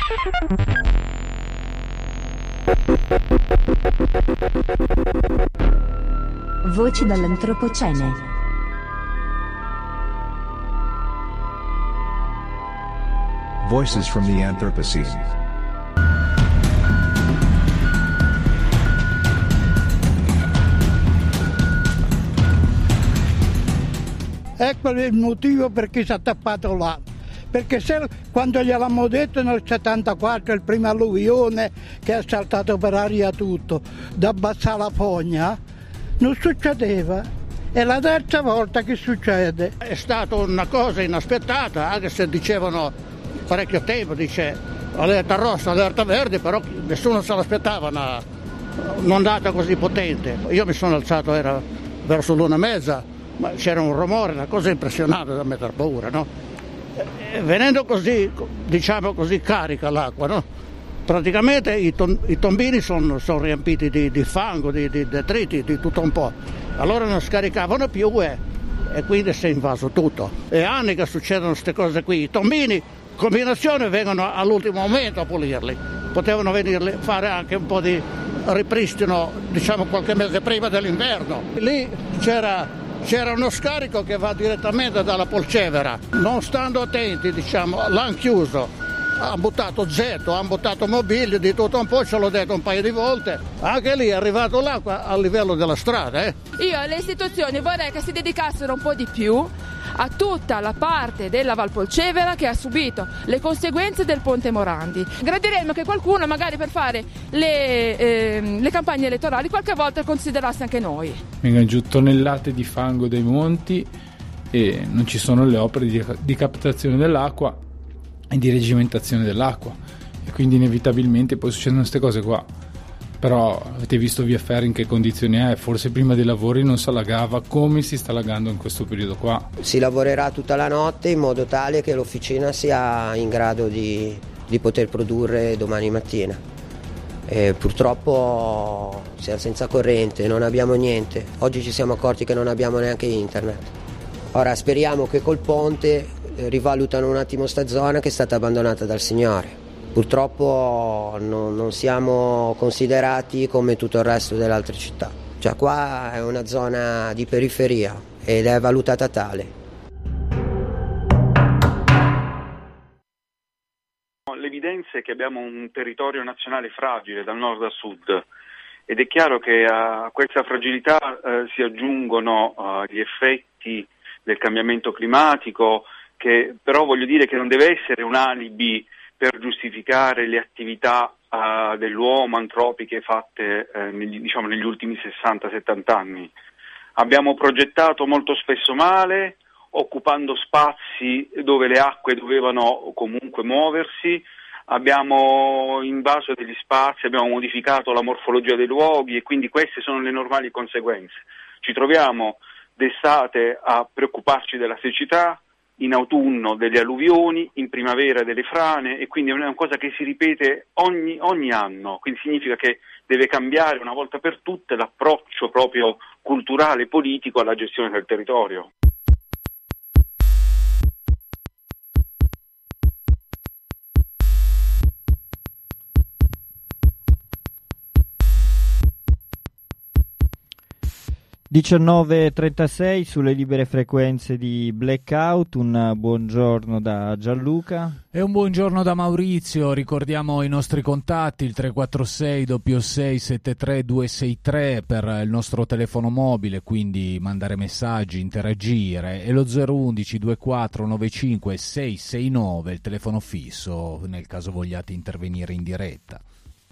Voci dall'Antropocene. Voices from the Anthropocene. Ecco il motivo perché si è tappato là. Perché se quando gliel'abbiamo detto nel 74, il primo alluvione che ha saltato per aria tutto, da abbassare la fogna, non succedeva. È la terza volta che succede. È stata una cosa inaspettata, anche se dicevano parecchio tempo, dice allerta rossa, allerta verde, però nessuno se l'aspettava un'ondata così potente. Io mi sono alzato, era verso l'1:30, ma c'era un rumore, una cosa impressionante da mettere paura, no? E venendo così, diciamo così, carica l'acqua, no? Praticamente i tombini sono riempiti di fango, di detriti, di tutto un po'. Allora non scaricavano più e quindi si è invaso tutto. È anni che succedono queste cose qui. I tombini, combinazione, vengono all'ultimo momento a pulirli. Potevano venirli, fare anche un po' di ripristino, diciamo qualche mese prima dell'inverno. Lì c'era uno scarico che va direttamente dalla Polcevera. Non stando attenti, diciamo, l'hanno chiuso. Ha buttato getto, hanno buttato mobilio, di tutto un po', ce l'ho detto un paio di volte. Anche lì è arrivato l'acqua a livello della strada. Io alle istituzioni vorrei che si dedicassero un po' di più a tutta la parte della Valpolcevera che ha subito le conseguenze del Ponte Morandi. Gradiremmo che qualcuno, magari per fare le campagne elettorali, qualche volta considerasse anche noi. Vengono giù tonnellate di fango dai monti e non ci sono le opere di captazione dell'acqua e di regimentazione dell'acqua, e quindi inevitabilmente poi succedono queste cose qua. Però avete visto via Ferri in che condizioni è? Forse prima dei lavori non si allagava come si sta allagando in questo periodo qua. Si lavorerà tutta la notte in modo tale che l'officina sia in grado di poter produrre domani mattina. E purtroppo siamo senza corrente, non abbiamo niente. Oggi ci siamo accorti che non abbiamo neanche internet. Ora speriamo che col ponte rivalutano un attimo sta zona che è stata abbandonata dal Signore. Purtroppo non siamo considerati come tutto il resto delle altre città. Cioè qua è una zona di periferia ed è valutata tale. L'evidenza è che abbiamo un territorio nazionale fragile dal nord a sud ed è chiaro che a questa fragilità si aggiungono gli effetti del cambiamento climatico, che però voglio dire che non deve essere un alibi per giustificare le attività dell'uomo antropiche fatte negli ultimi 60-70 anni. Abbiamo progettato molto spesso male, occupando spazi dove le acque dovevano comunque muoversi, abbiamo invaso degli spazi, abbiamo modificato la morfologia dei luoghi e quindi queste sono le normali conseguenze. Ci troviamo d'estate a preoccuparci della siccità, in autunno delle alluvioni, in primavera delle frane, e quindi è una cosa che si ripete ogni anno, quindi significa che deve cambiare una volta per tutte l'approccio proprio culturale e politico alla gestione del territorio. (19:36) sulle libere frequenze di Blackout. Un buongiorno da Gianluca e un buongiorno da Maurizio. Ricordiamo i nostri contatti: il 346 66 73 263 per il nostro telefono mobile, quindi mandare messaggi, interagire, e lo 011 24 95 669 il telefono fisso nel caso vogliate intervenire in diretta.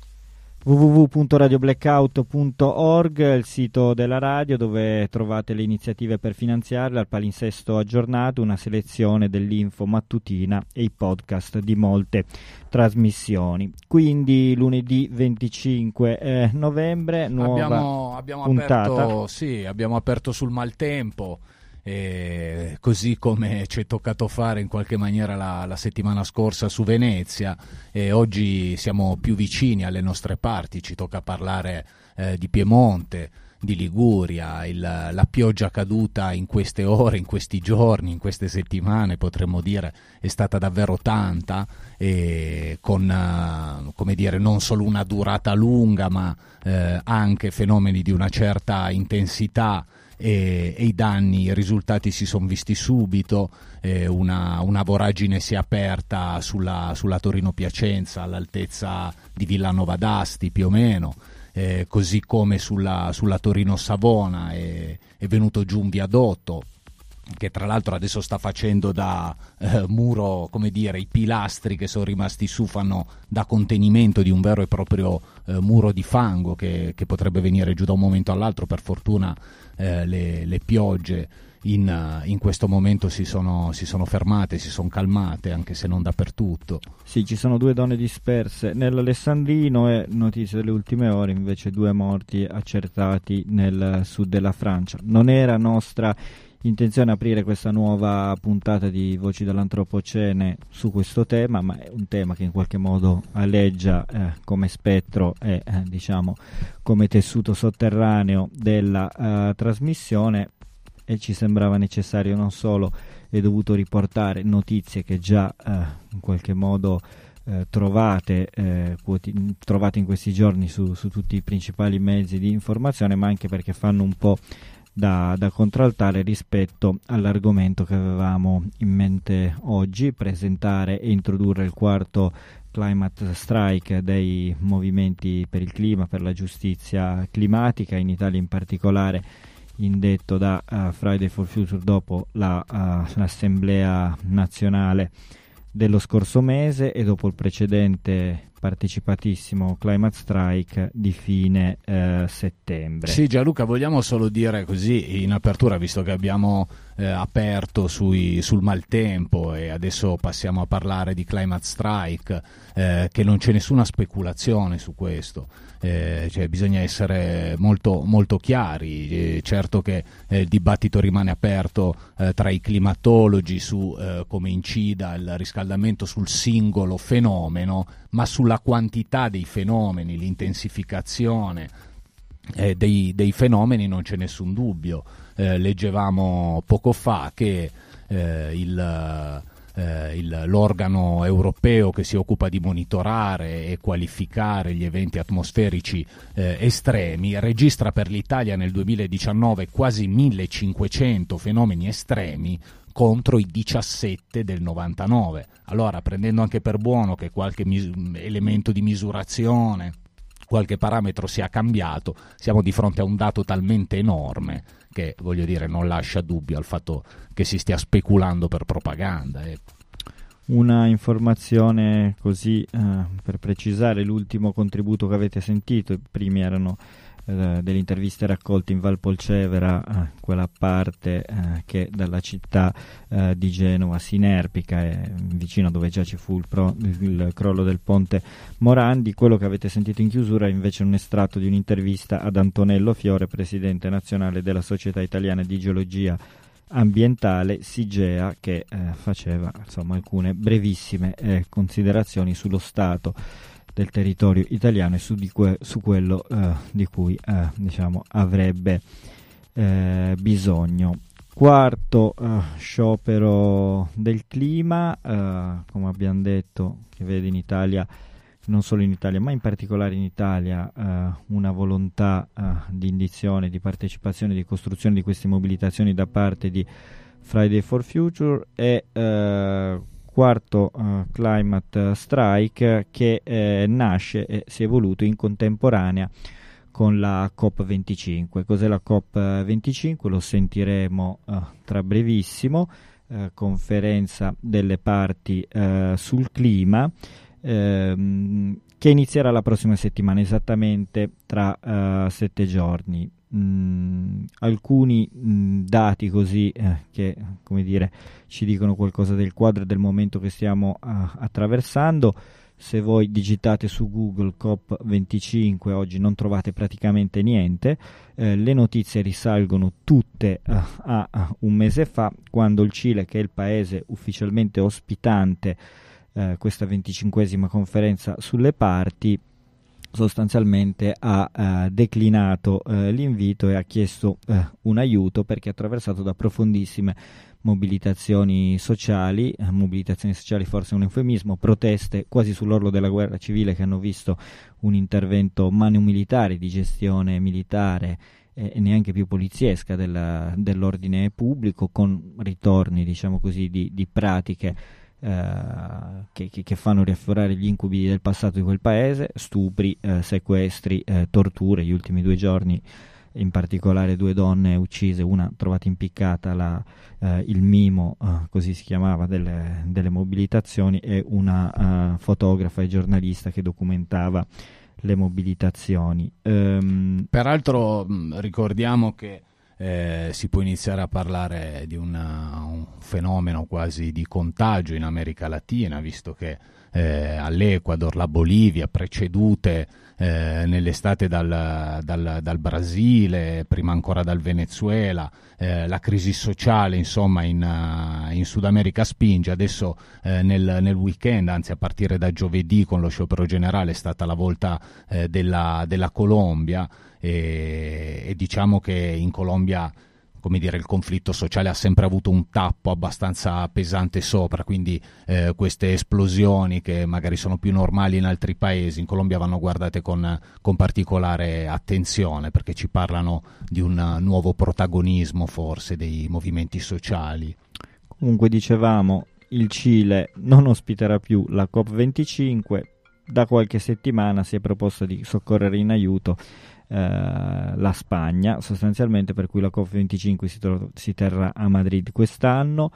www.radioblackout.org, il sito della radio dove trovate le iniziative per finanziarla, il palinsesto aggiornato, una selezione dell'info mattutina e i podcast di molte trasmissioni. Quindi lunedì 25 novembre, nuova abbiamo puntata. Abbiamo aperto sul maltempo. Così come ci è toccato fare in qualche maniera la settimana scorsa su Venezia, e oggi siamo più vicini alle nostre parti, ci tocca parlare di Piemonte, di Liguria. La pioggia caduta in queste ore, in questi giorni, in queste settimane, potremmo dire, è stata davvero tanta, e con come dire, non solo una durata lunga, ma anche fenomeni di una certa intensità, e i danni, i risultati si sono visti subito. Una voragine si è aperta sulla Torino-Piacenza all'altezza di Villanova d'Asti più o meno, così come sulla Torino-Savona è venuto giù un viadotto che tra l'altro adesso sta facendo da muro, come dire, i pilastri che sono rimasti su fanno da contenimento di un vero e proprio muro di fango che potrebbe venire giù da un momento all'altro. Per fortuna le piogge in questo momento si sono fermate, si sono calmate, anche se non dappertutto. Sì, ci sono 2 donne disperse nell'Alessandrino e, notizia delle ultime ore, invece 2 morti accertati nel sud della Francia. Non era nostra intenzione aprire questa nuova puntata di Voci dall'Antropocene su questo tema, ma è un tema che in qualche modo aleggia come spettro e diciamo come tessuto sotterraneo della trasmissione, e ci sembrava necessario non solo e dovuto riportare notizie che già in qualche modo trovate in questi giorni su tutti i principali mezzi di informazione, ma anche perché fanno un po' da contraltare rispetto all'argomento che avevamo in mente oggi: presentare e introdurre il 4º Climate Strike dei movimenti per il clima, per la giustizia climatica, in Italia in particolare indetto da Friday for Future dopo l'assemblea nazionale dello scorso mese e dopo il precedente partecipatissimo Climate Strike di fine settembre. Sì, Gianluca, vogliamo solo dire così in apertura, visto che abbiamo aperto sul maltempo e adesso passiamo a parlare di Climate Strike, che non c'è nessuna speculazione su questo. Cioè, bisogna essere molto, molto chiari. Certo che il dibattito rimane aperto tra i climatologi su come incida il riscaldamento sul singolo fenomeno, ma sulla quantità dei fenomeni, l'intensificazione dei fenomeni non c'è nessun dubbio. Leggevamo poco fa che l'organo europeo che si occupa di monitorare e qualificare gli eventi atmosferici estremi registra per l'Italia nel 2019 quasi 1500 fenomeni estremi contro i 17 del 99. Allora, prendendo anche per buono che qualche elemento di misurazione, qualche parametro sia cambiato, siamo di fronte a un dato talmente enorme che, voglio dire, non lascia dubbio al fatto che si stia speculando per propaganda. Una informazione così per precisare l'ultimo contributo che avete sentito. I primi erano delle interviste raccolte in Valpolcevera, quella parte che dalla città di Genova si inerpica, vicino dove già ci fu il crollo del ponte Morandi. Quello che avete sentito in chiusura è invece un estratto di un'intervista ad Antonello Fiore, presidente nazionale della Società Italiana di Geologia Ambientale, SIGEA, che faceva insomma alcune brevissime considerazioni sullo stato del territorio italiano e su quello di cui diciamo avrebbe bisogno. 4º sciopero del clima, come abbiamo detto, che vede in Italia, non solo in Italia ma in particolare in Italia, una volontà di indizione, di partecipazione, di costruzione di queste mobilitazioni da parte di Friday for Future, e 4º Climate Strike che nasce e si è evoluto in contemporanea con la COP25. Cos'è la COP25? Lo sentiremo tra brevissimo. Conferenza delle parti sul clima, che inizierà la prossima settimana, esattamente tra 7 giorni. Alcuni dati così che, come dire, ci dicono qualcosa del quadro e del momento che stiamo attraversando. Se voi digitate su Google COP25 oggi non trovate praticamente niente. Le notizie risalgono tutte a un mese fa, quando il Cile, che è il paese ufficialmente ospitante questa 25esima conferenza sulle parti, sostanzialmente ha declinato l'invito e ha chiesto un aiuto, perché è attraversato da profondissime mobilitazioni sociali forse è un eufemismo, proteste quasi sull'orlo della guerra civile, che hanno visto un intervento militare, di gestione militare e neanche più poliziesca dell'ordine pubblico, con ritorni, diciamo così, di pratiche che fanno riaffiorare gli incubi del passato di quel paese: stupri, sequestri, torture. Gli ultimi 2 giorni, in particolare 2 donne uccise, una trovata impiccata, il mimo, così si chiamava, delle mobilitazioni, e una fotografa e giornalista che documentava le mobilitazioni. Peraltro ricordiamo che si può iniziare a parlare di un fenomeno quasi di contagio in America Latina, visto che all'Ecuador, la Bolivia, precedute nell'estate dal Brasile, prima ancora dal Venezuela, la crisi sociale insomma in Sud America spinge. Adesso nel weekend, anzi a partire da giovedì con lo sciopero generale, è stata la volta della Colombia, e diciamo che in Colombia, come dire, il conflitto sociale ha sempre avuto un tappo abbastanza pesante sopra, quindi queste esplosioni, che magari sono più normali in altri paesi, in Colombia vanno guardate con particolare attenzione, perché ci parlano di un nuovo protagonismo forse dei movimenti sociali. Comunque, dicevamo, il Cile non ospiterà più la COP25, da qualche settimana si è proposto di soccorrere in aiuto la Spagna, sostanzialmente, per cui la COP25 si terrà a Madrid quest'anno.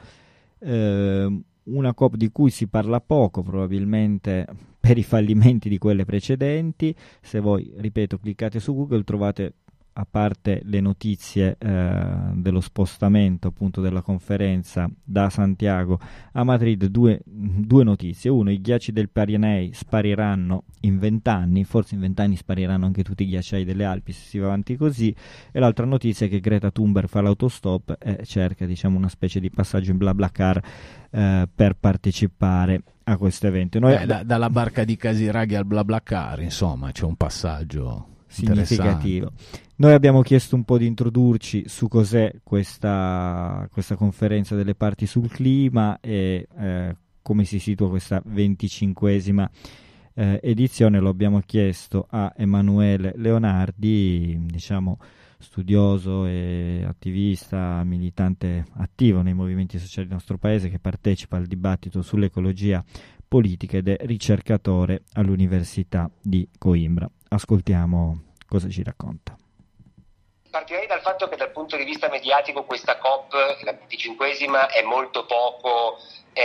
Una COP di cui si parla poco, probabilmente per i fallimenti di quelle precedenti. Se voi, ripeto, cliccate su Google, trovate, a parte le notizie dello spostamento appunto della conferenza da Santiago a Madrid, due notizie. Uno, i ghiacci del Pirenei spariranno in 20 anni, forse in 20 anni spariranno anche tutti i ghiacciai delle Alpi se si va avanti così. E l'altra notizia è che Greta Thunberg fa l'autostop e cerca, diciamo, una specie di passaggio in BlaBlaCar per partecipare a questo evento. Dalla barca di Casiraghi al BlaBlaCar, insomma, c'è un passaggio significativo. Noi abbiamo chiesto un po' di introdurci su cos'è questa conferenza delle parti sul clima e come si situa questa 25esima edizione. Lo abbiamo chiesto a Emanuele Leonardi, diciamo studioso e attivista, militante attivo nei movimenti sociali del nostro paese, che partecipa al dibattito sull'ecologia politica ed è ricercatore all'Università di Coimbra. Ascoltiamo cosa ci racconta. Partirei dal fatto che dal punto di vista mediatico questa COP, la 25esima, è molto poco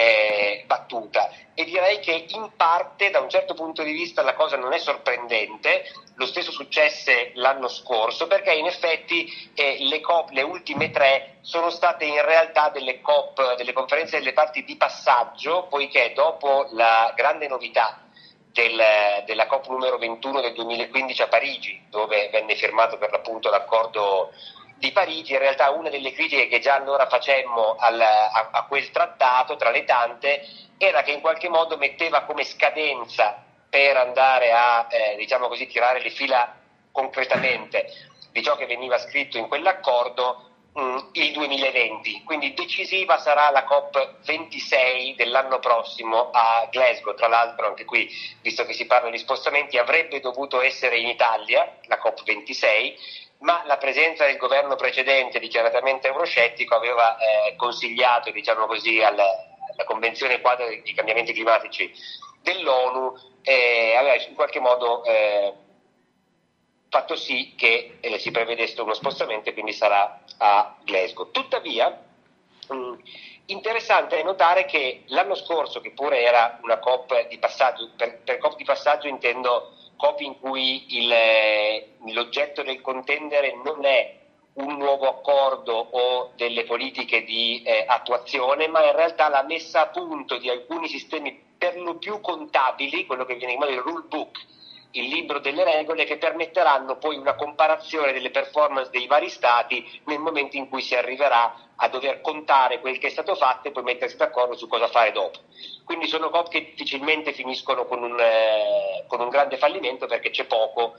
battuta, e direi che in parte, da un certo punto di vista, la cosa non è sorprendente. Lo stesso successe l'anno scorso, perché in effetti le COP, le ultime 3, sono state in realtà delle COP, delle conferenze delle parti di passaggio, poiché dopo la grande novità della COP numero 21 del 2015 a Parigi, dove venne firmato per l'appunto l'accordo di Parigi, in realtà una delle critiche che già allora facemmo a quel trattato, tra le tante, era che in qualche modo metteva come scadenza per andare a diciamo così, tirare le fila concretamente di ciò che veniva scritto in quell'accordo, il 2020, quindi decisiva sarà la COP26 dell'anno prossimo a Glasgow. Tra l'altro, anche qui, visto che si parla di spostamenti, avrebbe dovuto essere in Italia la COP26, ma la presenza del governo precedente, dichiaratamente euroscettico, aveva consigliato, diciamo così, alla Convenzione quadro dei cambiamenti climatici dell'ONU, aveva in qualche modo fatto sì che si prevedesse uno spostamento, e quindi sarà a Glasgow. Tuttavia, interessante è notare che l'anno scorso, che pure era una COP di passaggio, per COP di passaggio intendo COP in cui l'oggetto del contendere non è un nuovo accordo o delle politiche di attuazione, ma in realtà la messa a punto di alcuni sistemi per lo più contabili, quello che viene chiamato il rule book il libro delle regole che permetteranno poi una comparazione delle performance dei vari stati nel momento in cui si arriverà a dover contare quel che è stato fatto e poi mettersi d'accordo su cosa fare dopo. Quindi sono COP che difficilmente finiscono con un grande fallimento, perché c'è poco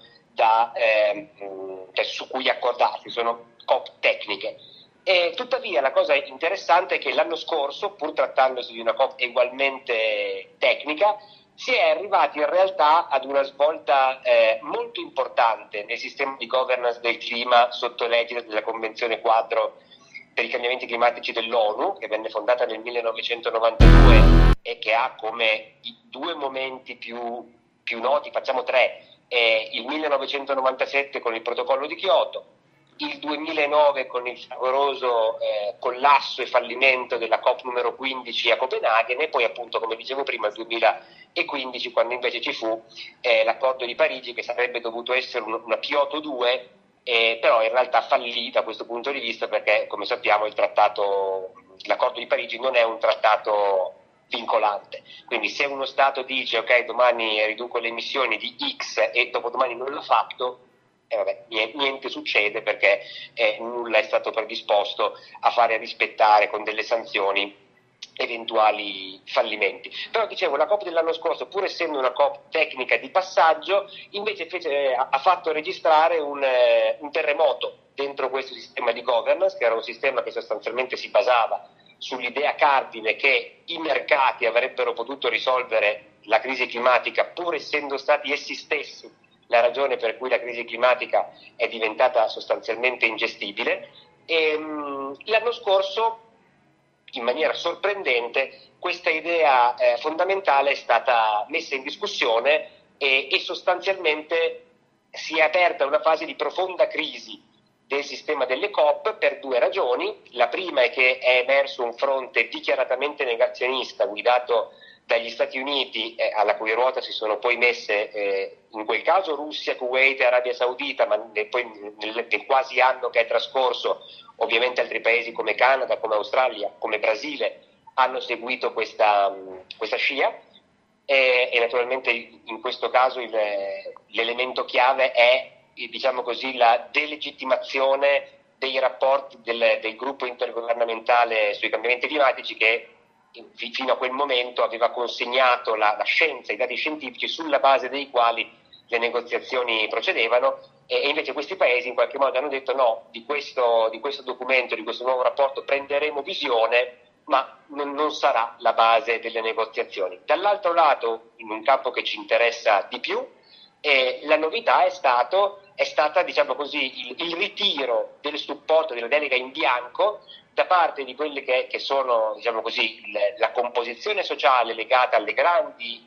su cui accordarsi, sono COP tecniche. E tuttavia la cosa interessante è che l'anno scorso, pur trattandosi di una COP ugualmente tecnica, si è arrivati in realtà ad una svolta molto importante nel sistema di governance del clima sotto l'egida della Convenzione Quadro per i cambiamenti climatici dell'ONU, che venne fondata nel 1992 e che ha come i due momenti più noti, facciamo tre, il 1997 con il protocollo di Kyoto, il 2009 con il fragoroso collasso e fallimento della COP numero 15 a Copenaghen, e poi appunto, come dicevo prima, il 2015, quando invece ci fu l'accordo di Parigi, che sarebbe dovuto essere una Kyoto 2, però in realtà fallì da questo punto di vista, perché come sappiamo l'accordo di Parigi non è un trattato vincolante. Quindi se uno Stato dice ok, domani riduco le emissioni di X e dopodomani non l'ha fatto, niente succede, perché nulla è stato predisposto a fare rispettare con delle sanzioni eventuali fallimenti. Però dicevo, la COP dell'anno scorso, pur essendo una COP tecnica di passaggio, invece ha fatto registrare un terremoto dentro questo sistema di governance, che era un sistema che sostanzialmente si basava sull'idea cardine che i mercati avrebbero potuto risolvere la crisi climatica, pur essendo stati essi stessi la ragione per cui la crisi climatica è diventata sostanzialmente ingestibile. E l'anno scorso, in maniera sorprendente, questa idea fondamentale è stata messa in discussione e sostanzialmente si è aperta una fase di profonda crisi del sistema delle COP per due ragioni. La prima è che è emerso un fronte dichiaratamente negazionista guidato dagli Stati Uniti, alla cui ruota si sono poi messe in quel caso Russia, Kuwait e Arabia Saudita, ma poi nel quasi anno che è trascorso ovviamente altri paesi come Canada, come Australia, come Brasile hanno seguito questa scia, e naturalmente in questo caso l'elemento chiave è, diciamo così, la delegittimazione dei rapporti del gruppo intergovernamentale sui cambiamenti climatici, che fino a quel momento aveva consegnato la scienza, i dati scientifici sulla base dei quali le negoziazioni procedevano, e invece questi paesi in qualche modo hanno detto no, di questo documento, di questo nuovo rapporto prenderemo visione, ma non sarà la base delle negoziazioni. Dall'altro lato, in un campo che ci interessa di più, la novità è stata, diciamo così, il ritiro del supporto della delega in bianco da parte di quelle che sono, diciamo così, la composizione sociale legata alle grandi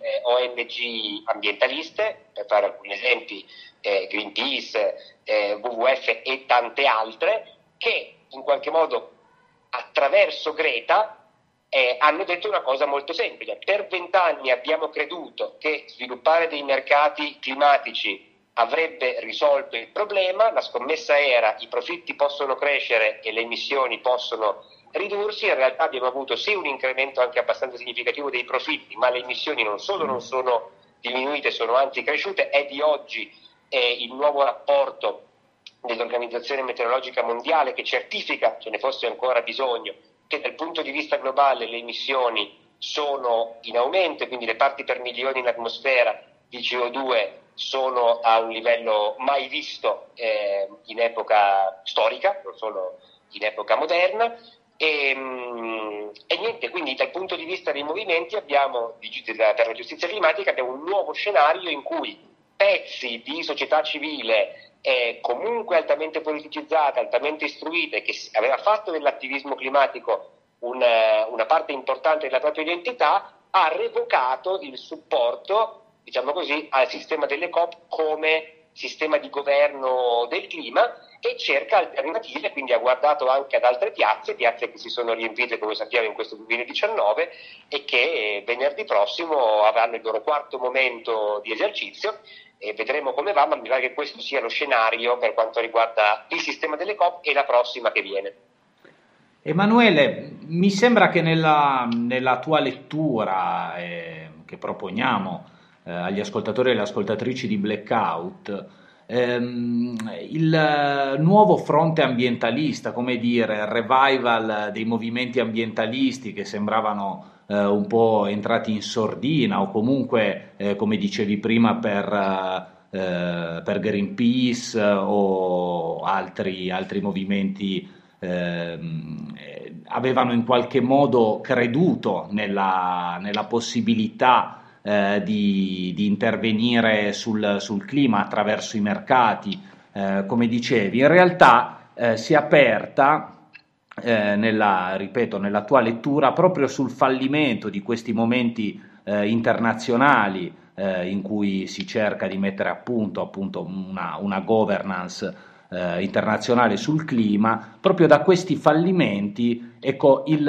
ONG ambientaliste, per fare alcuni esempi, Greenpeace, WWF e tante altre, che in qualche modo attraverso Greta hanno detto una cosa molto semplice: per 20 anni abbiamo creduto che sviluppare dei mercati climatici avrebbe risolto il problema, la scommessa era i profitti possono crescere e le emissioni possono ridursi. In realtà abbiamo avuto sì un incremento anche abbastanza significativo dei profitti, ma le emissioni non solo non sono diminuite, sono anzi cresciute. È di oggi il nuovo rapporto dell'Organizzazione Meteorologica Mondiale che certifica, ce ne fosse ancora bisogno, che dal punto di vista globale le emissioni sono in aumento, quindi le parti per milione in atmosfera di CO2 sono a un livello mai visto in epoca storica, non solo in epoca moderna, e niente, quindi dal punto di vista dei movimenti per la giustizia climatica abbiamo un nuovo scenario in cui pezzi di società civile comunque altamente politicizzata, altamente istruita, che aveva fatto dell'attivismo climatico una parte importante della propria identità, ha revocato il supporto, diciamo così, al sistema delle COP come sistema di governo del clima, e cerca alternative, quindi ha guardato anche ad altre piazze che si sono riempite, come sappiamo, in questo 2019 e che venerdì prossimo avranno il loro quarto momento di esercizio, e vedremo come va, ma mi pare che questo sia lo scenario per quanto riguarda il sistema delle COP e la prossima che viene. Emanuele, mi sembra che nella tua lettura che proponiamo agli ascoltatori e alle ascoltatrici di Blackout, il nuovo fronte ambientalista, come dire, il revival dei movimenti ambientalisti che sembravano un po' entrati in sordina, o comunque, come dicevi prima, per Greenpeace o altri movimenti avevano in qualche modo creduto nella possibilità di intervenire sul clima attraverso i mercati, come dicevi. In realtà si è aperta nella tua lettura proprio sul fallimento di questi momenti internazionali in cui si cerca di mettere appunto una governance internazionale sul clima. Proprio da questi fallimenti, ecco, il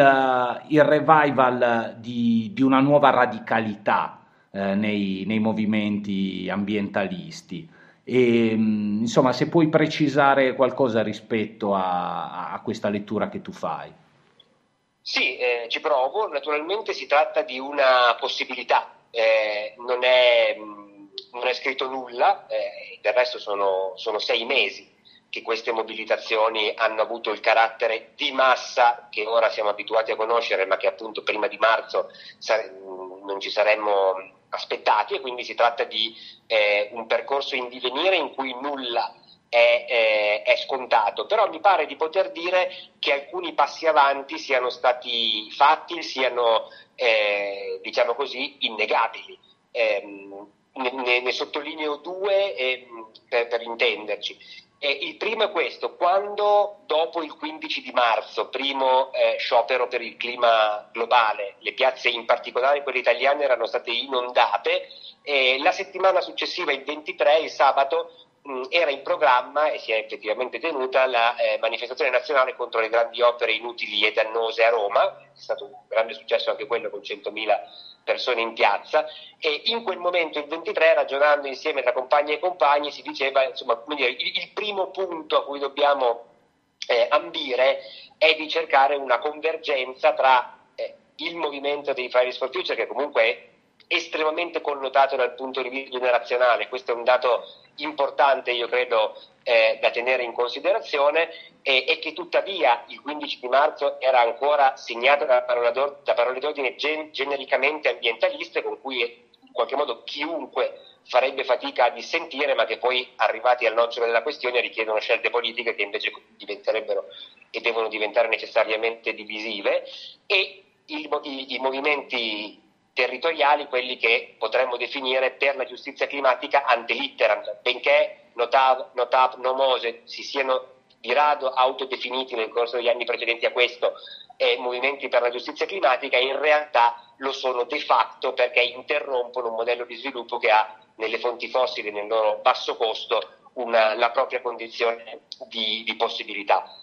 revival di una nuova radicalità nei movimenti ambientalisti. E insomma, se puoi precisare qualcosa rispetto a questa lettura che tu fai. Sì, ci provo. Naturalmente si tratta di una possibilità, non è scritto nulla, del resto sono 6 mesi che queste mobilitazioni hanno avuto il carattere di massa che ora siamo abituati a conoscere, ma che appunto prima di marzo non ci saremmo aspettati, e quindi si tratta di un percorso in divenire in cui nulla è scontato, però mi pare di poter dire che alcuni passi avanti siano stati fatti, siano diciamo così innegabili. Ne sottolineo 2 per intenderci. Il primo è questo: quando dopo il 15 di marzo, primo sciopero per il clima globale, le piazze, in particolare quelle italiane, erano state inondate, la settimana successiva, il 23, il sabato, era in programma, e si è effettivamente tenuta, la manifestazione nazionale contro le grandi opere inutili e dannose a Roma. È stato un grande successo anche quello, con 100.000 persone in piazza, e in quel momento, il 23, ragionando insieme tra compagni e compagni, si diceva, insomma, come dire, il primo punto a cui dobbiamo ambire è di cercare una convergenza tra il movimento dei Fridays for Future, che comunque è estremamente connotato dal punto di vista generazionale. Questo è un dato importante, io credo, da tenere in considerazione, e che tuttavia il 15 di marzo era ancora segnato da parole d'ordine genericamente ambientaliste, con cui in qualche modo chiunque farebbe fatica a dissentire, ma che poi, arrivati al nocciolo della questione, richiedono scelte politiche che invece diventerebbero e devono diventare necessariamente divisive, e i movimenti territoriali, quelli che potremmo definire per la giustizia climatica ante litteram, benché NOTAV, No MOSE si siano di rado autodefiniti nel corso degli anni precedenti a questo movimenti per la giustizia climatica, in realtà lo sono de facto, perché interrompono un modello di sviluppo che ha nelle fonti fossili, nel loro basso costo, la propria condizione di possibilità.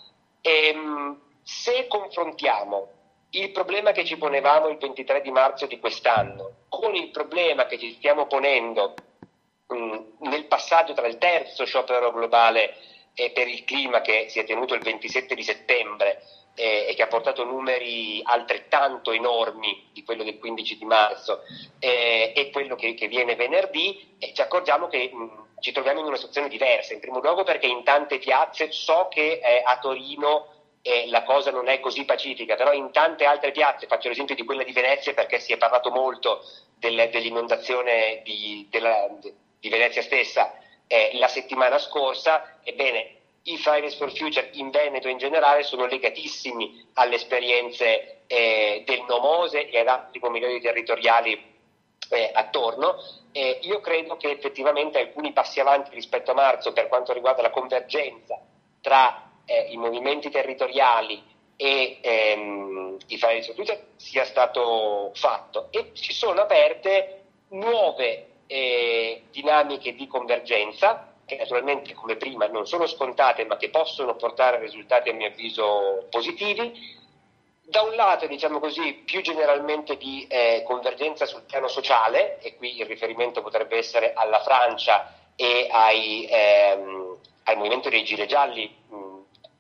Se confrontiamo il problema che ci ponevamo il 23 di marzo di quest'anno con il problema che ci stiamo ponendo nel passaggio tra il terzo sciopero globale per il clima, che si è tenuto il 27 di settembre e che ha portato numeri altrettanto enormi di quello del 15 di marzo, e quello che viene venerdì, ci accorgiamo che ci troviamo in una situazione diversa. In primo luogo perché in tante piazze, so che a Torino la cosa non è così pacifica, però in tante altre piazze, faccio l'esempio di quella di Venezia perché si è parlato molto dell'inondazione di Venezia stessa la settimana scorsa. Ebbene, i Fridays for Future in Veneto in generale sono legatissimi alle esperienze del No MOSE e ad altri comitati territoriali attorno. Io credo che effettivamente alcuni passi avanti rispetto a marzo per quanto riguarda la convergenza tra i movimenti territoriali e i Fridays for Future sia stato fatto, e si sono aperte nuove dinamiche di convergenza che naturalmente, come prima, non sono scontate, ma che possono portare a risultati, a mio avviso, positivi. Da un lato, diciamo così, più generalmente di convergenza sul piano sociale, e qui il riferimento potrebbe essere alla Francia e al movimento dei Gilet Gialli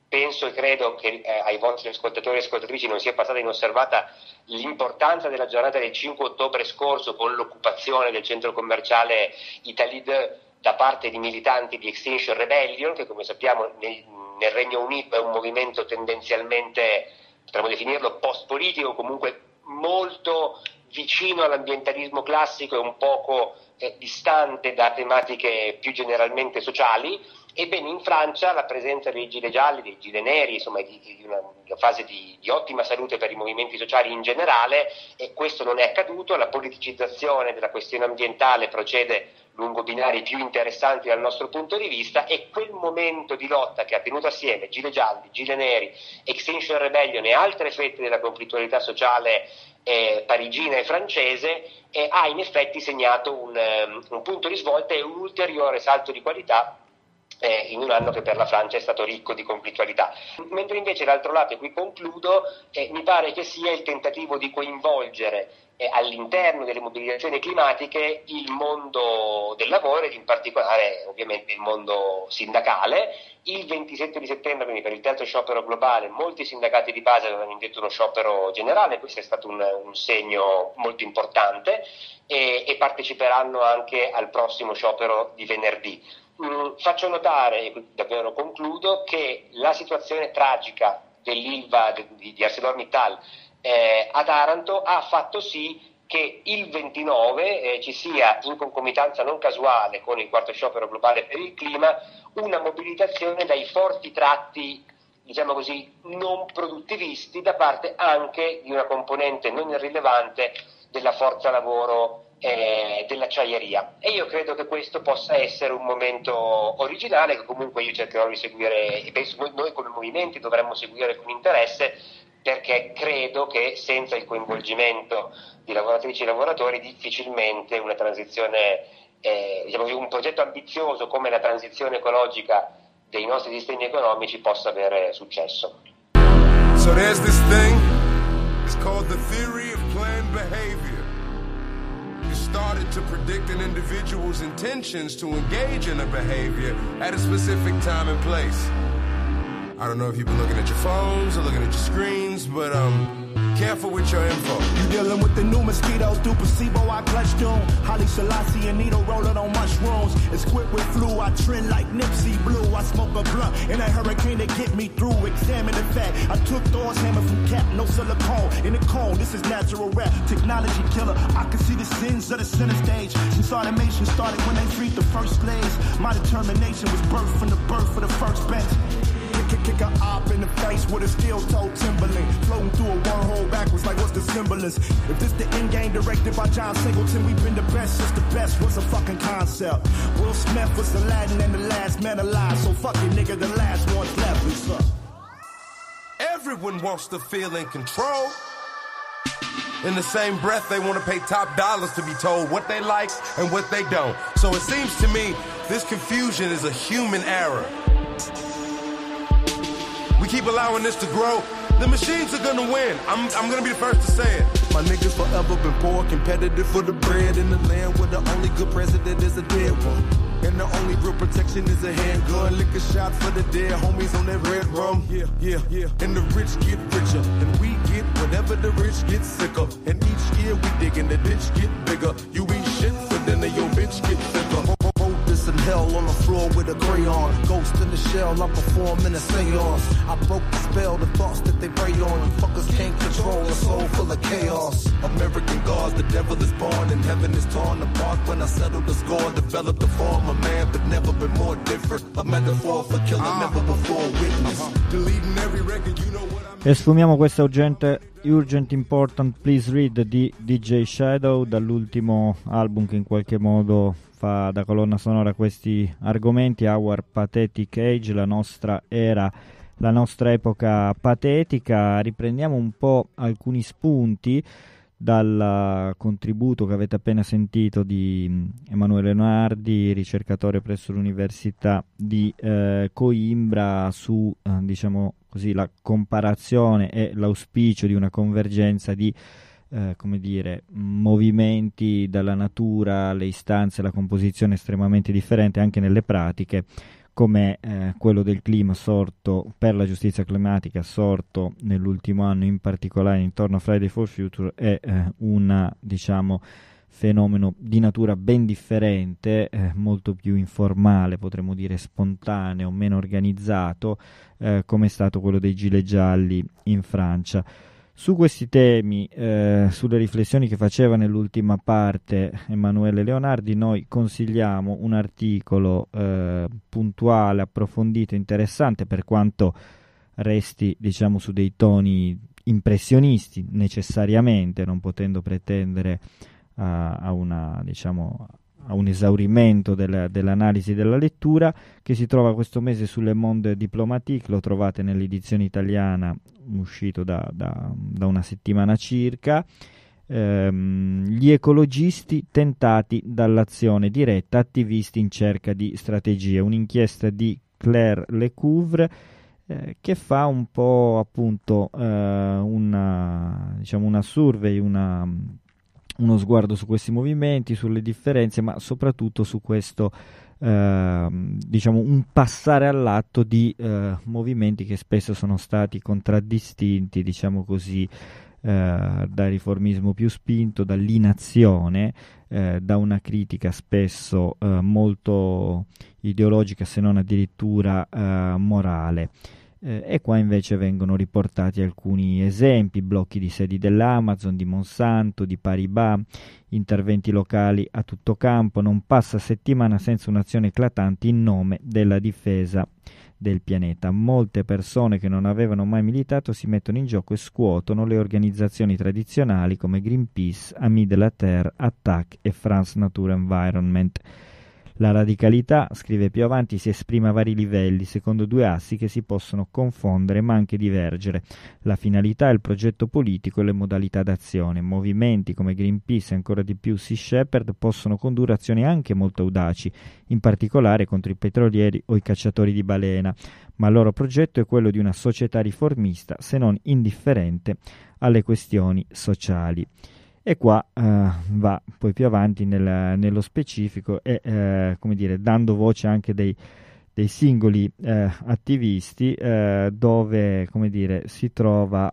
penso e credo che ai vostri ascoltatori e ascoltatrici non sia passata inosservata l'importanza della giornata del 5 ottobre scorso con l'occupazione del centro commerciale Italid da parte di militanti di Extinction Rebellion, che come sappiamo nel Regno Unito è un movimento tendenzialmente, potremmo definirlo post-politico, comunque molto vicino all'ambientalismo classico e un poco distante da tematiche più generalmente sociali. Ebbene, in Francia la presenza dei gilet gialli, dei gilet neri, insomma di una fase di ottima salute per i movimenti sociali in generale, e questo non è accaduto. La politicizzazione della questione ambientale procede lungo binari più interessanti dal nostro punto di vista, e quel momento di lotta che ha tenuto assieme gilet gialli, gilet neri, Extinction Rebellion e altre fette della conflittualità sociale parigina e francese ha in effetti segnato un punto di svolta e un ulteriore salto di qualità in un anno che per la Francia è stato ricco di conflittualità. Mentre invece d'altro lato, e qui concludo, mi pare che sia il tentativo di coinvolgere all'interno delle mobilitazioni climatiche il mondo del lavoro ed in particolare ovviamente il mondo sindacale. Il 27 di settembre, quindi per il terzo sciopero globale, molti sindacati di base avevano indetto uno sciopero generale, questo è stato un segno molto importante, e parteciperanno anche al prossimo sciopero di venerdì. Faccio notare, e davvero concludo, che la situazione tragica dell'Ilva di ArcelorMittal a Taranto ha fatto sì che il 29 ci sia, in concomitanza non casuale con il quarto sciopero globale per il clima, una mobilitazione dai forti tratti, diciamo così, non produttivisti da parte anche di una componente non irrilevante della forza lavoro dell'acciaieria. E io credo che questo possa essere un momento originale che comunque io cercherò di seguire, e penso noi come movimenti dovremmo seguire con interesse, perché credo che senza il coinvolgimento di lavoratrici e lavoratori difficilmente una transizione, diciamo così, un progetto ambizioso come la transizione ecologica dei nostri sistemi economici possa avere successo. So there's this thing, it's called the theory of planned behavior. It started to predict an individual's intentions to engage in a behavior at a specific time and place. I don't know if you've been looking at your phones or looking at your screens, but careful with your info. You dealing with the new mosquito through placebo, I clutch doom. Holly Selassie and needle rolling on mushrooms. It's quick with flu, I trend like Nipsey Blue. I smoke a blunt in a hurricane to get me through. Examine the fact, I took Thor's hammer from Cap, no silicone in the cone. This is natural rap, technology killer. I can see the sins of the center stage. Since automation started when they freed the first slaves. My determination was birthed from the birth of the first bench. Kick a op in the face with a steel-toed Timberland. Floating through a wormhole backwards like what's the symbolism? If this the end game directed by John Singleton, we've been the best since the best was a fucking concept. Will Smith was Aladdin and the last man alive, so fuck it, nigga, the last one's left. What's up? Everyone wants to feel in control. In the same breath, they want to pay top dollars to be told what they like and what they don't. So it seems to me this confusion is a human error. We keep allowing this to grow, the machines are gonna win. I'm gonna be the first to say it. My niggas forever been poor, competitive for the bread in the land where the only good president is a dead one. And the only real protection is a handgun. Lick a shot for the dead homies on that red rum. Yeah. And the rich get richer, and we get whatever the rich get sicker. And each year we dig and the ditch get bigger. You eat shit for dinner, your bitch get thicker. This in hell on the floor with a crayon. Ghost in the shell, I perform in a seance. I broke the spell, the thoughts that they prey on. You fuckers can't control a soul full of chaos. American gods, the devil is born and heaven is torn apart. When I settled the score, developed the form of man, but never been more different. A metaphor for killing, never before witnessed. Deleting every record, you know what I mean. E sfumiamo questa Urgent Important Please Read di DJ Shadow, dall'ultimo album che in qualche modo fa da colonna sonora questi argomenti, Our Pathetic Age, la nostra era, la nostra epoca patetica. Riprendiamo un po' alcuni spunti dal contributo che avete appena sentito di Emanuele Nardi, ricercatore presso l'Università di Coimbra, su diciamo così la comparazione e l'auspicio di una convergenza di come dire, movimenti dalla natura, le istanze, la composizione estremamente differente anche nelle pratiche, come quello del clima sorto per la giustizia climatica, sorto nell'ultimo anno, in particolare intorno a Friday for Future, è un fenomeno di natura ben differente, molto più informale, potremmo dire spontaneo, meno organizzato, come è stato quello dei gilet gialli in Francia. Su questi temi, sulle riflessioni che faceva nell'ultima parte Emanuele Leonardi, noi consigliamo un articolo puntuale, approfondito, interessante, per quanto resti su dei toni impressionisti necessariamente, non potendo pretendere a un esaurimento dell'analisi della lettura, che si trova questo mese su Le Monde Diplomatique. Lo trovate nell'edizione italiana, uscito da una settimana circa. Gli ecologisti tentati dall'azione diretta, attivisti in cerca di strategie, un'inchiesta di Claire Lecouvre, che fa un po' appunto una survey, uno sguardo su questi movimenti, sulle differenze, ma soprattutto su questo un passare all'atto di movimenti che spesso sono stati contraddistinti, dal riformismo più spinto, dall'inazione, da una critica spesso molto ideologica, se non addirittura morale. E qua invece vengono riportati alcuni esempi: blocchi di sedi dell'Amazon, di Monsanto, di Paribas, interventi locali a tutto campo. Non passa settimana senza un'azione eclatante in nome della difesa del pianeta. Molte persone che non avevano mai militato si mettono in gioco e scuotono le organizzazioni tradizionali come Greenpeace, Amis de la Terre, Attac e France Nature Environment. La radicalità, scrive più avanti, si esprime a vari livelli, secondo due assi che si possono confondere ma anche divergere: la finalità, il progetto politico e le modalità d'azione. Movimenti come Greenpeace e ancora di più Sea Shepherd possono condurre azioni anche molto audaci, in particolare contro i petrolieri o i cacciatori di balena, ma il loro progetto è quello di una società riformista, se non indifferente alle questioni sociali. E qua va poi più avanti nello specifico e dando voce anche dei singoli attivisti, dove si trovano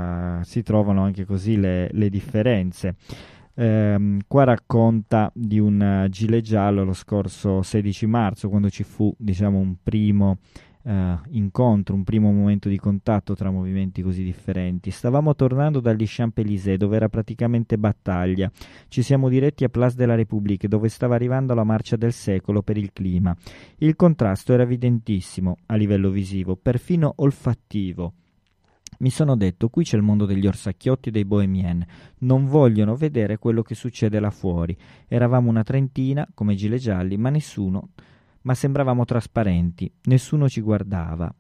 anche così le differenze. Qua racconta di un gilet giallo lo scorso 16 marzo, quando ci fu un primo incontro, un primo momento di contatto tra movimenti così differenti. Stavamo tornando dagli Champs-Élysées, dove era praticamente battaglia. Ci siamo diretti a Place de la République, dove stava arrivando la marcia del secolo per il clima. Il contrasto era evidentissimo a livello visivo, perfino olfattivo. Mi sono detto: qui c'è il mondo degli orsacchiotti e dei bohemien, non vogliono vedere quello che succede là fuori. Eravamo una trentina come gilet gialli, ma sembravamo trasparenti, nessuno ci guardava.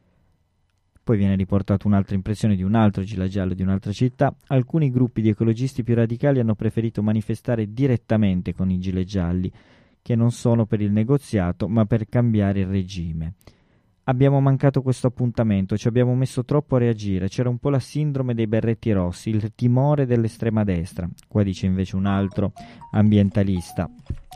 Poi viene riportata un'altra impressione di un altro gilet giallo di un'altra città. Alcuni gruppi di ecologisti più radicali hanno preferito manifestare direttamente con i gilet gialli, che non sono per il negoziato ma per cambiare il regime. Abbiamo mancato questo appuntamento, ci abbiamo messo troppo a reagire, c'era un po' la sindrome dei berretti rossi, il timore dell'estrema destra. Qua dice invece un altro ambientalista: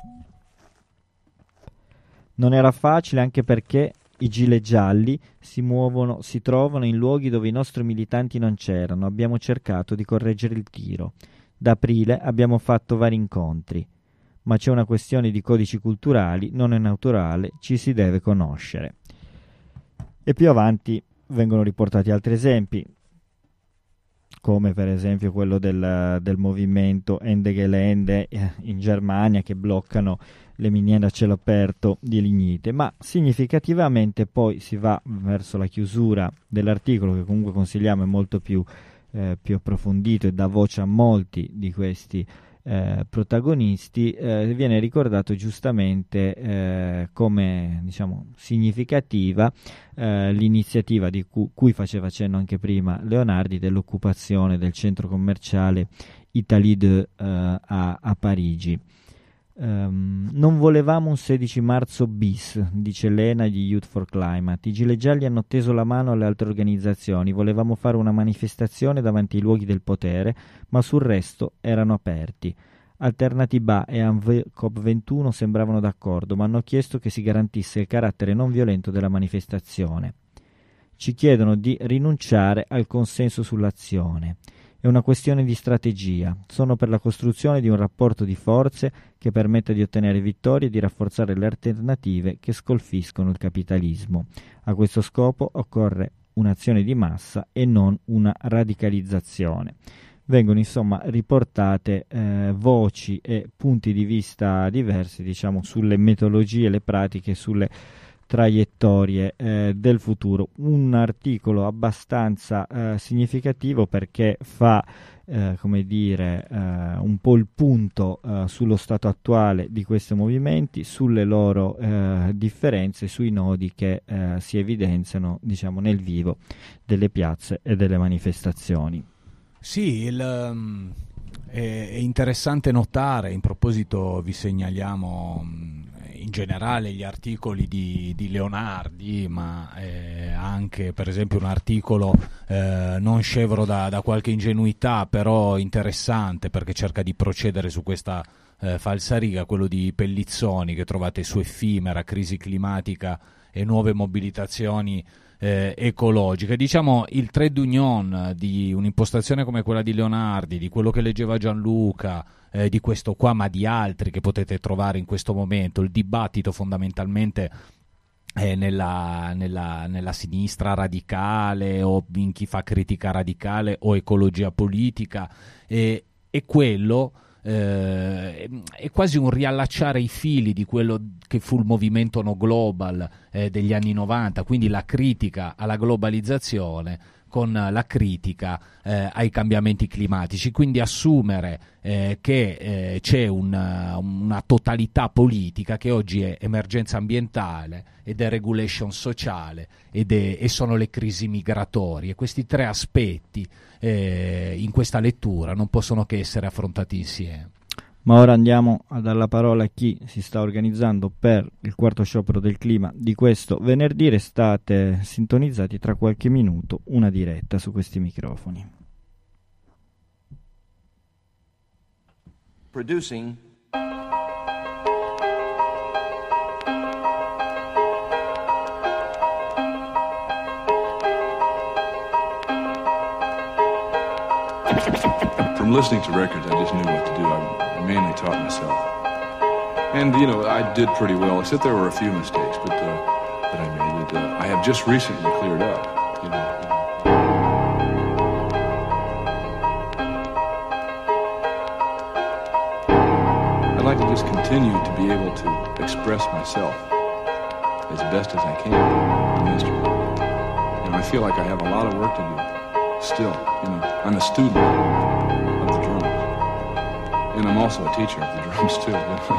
non era facile, anche perché i gilet gialli si trovano in luoghi dove i nostri militanti non c'erano. Abbiamo cercato di correggere il tiro. Da aprile abbiamo fatto vari incontri, ma c'è una questione di codici culturali, non è naturale, ci si deve conoscere. E più avanti vengono riportati altri esempi, come per esempio quello del movimento Ende Gelände in Germania, che bloccano le miniere a cielo aperto di lignite. Ma significativamente poi si va verso la chiusura dell'articolo, che comunque consigliamo, è molto più approfondito e dà voce a molti di questi protagonisti. Viene ricordato giustamente come significativa l'iniziativa di cui faceva cenno anche prima Leonardi, dell'occupazione del centro commerciale Italie 2 a Parigi. Non volevamo un 16 marzo bis, dice Lena di Youth for Climate. I gilet gialli hanno teso la mano alle altre organizzazioni. Volevamo fare una manifestazione davanti ai luoghi del potere, ma sul resto erano aperti. Alternativa e COP21 sembravano d'accordo, ma hanno chiesto che si garantisse il carattere non violento della manifestazione. Ci chiedono di rinunciare al consenso sull'azione. È una questione di strategia. Sono per la costruzione di un rapporto di forze che permetta di ottenere vittorie e di rafforzare le alternative che scolfiscono il capitalismo. A questo scopo occorre un'azione di massa e non una radicalizzazione. Vengono insomma riportate voci e punti di vista diversi, diciamo, sulle metodologie, le pratiche, sulle traiettorie del futuro. Un articolo abbastanza significativo perché fa un po' il punto sullo stato attuale di questi movimenti, sulle loro differenze, sui nodi che si evidenziano, diciamo, nel vivo delle piazze e delle manifestazioni. Sì, è interessante notare, in proposito vi segnaliamo in generale gli articoli di Leonardi, ma anche per esempio un articolo non scevro da qualche ingenuità, però interessante perché cerca di procedere su questa falsariga, quello di Pellizzoni, che trovate su Effimera, crisi climatica e nuove mobilitazioni ecologiche. Diciamo il trade union di un'impostazione come quella di Leonardi, di quello che leggeva Gianluca, di questo qua, ma di altri che potete trovare in questo momento. Il dibattito fondamentalmente è nella sinistra radicale o in chi fa critica radicale o ecologia politica, e quello è quasi un riallacciare i fili di quello che fu il movimento No Global degli anni 90, quindi la critica alla globalizzazione con la critica ai cambiamenti climatici, quindi assumere che c'è una totalità politica che oggi è emergenza ambientale ed è regulation sociale e sono le crisi migratorie. Questi tre aspetti in questa lettura non possono che essere affrontati insieme. Ma ora andiamo a dare la parola a chi si sta organizzando per il quarto sciopero del clima di questo venerdì. Restate sintonizzati, tra qualche minuto una diretta su questi microfoni. Producing From listening to records, I just knew what to do. I mainly taught myself. And, you know, I did pretty well, except there were a few mistakes that I made that I have just recently cleared up, you know. I'd like to just continue to be able to express myself as best as I can in history. And I feel like I have a lot of work to do still, you know. I'm a student of the drums. And I'm also a teacher of the drums too.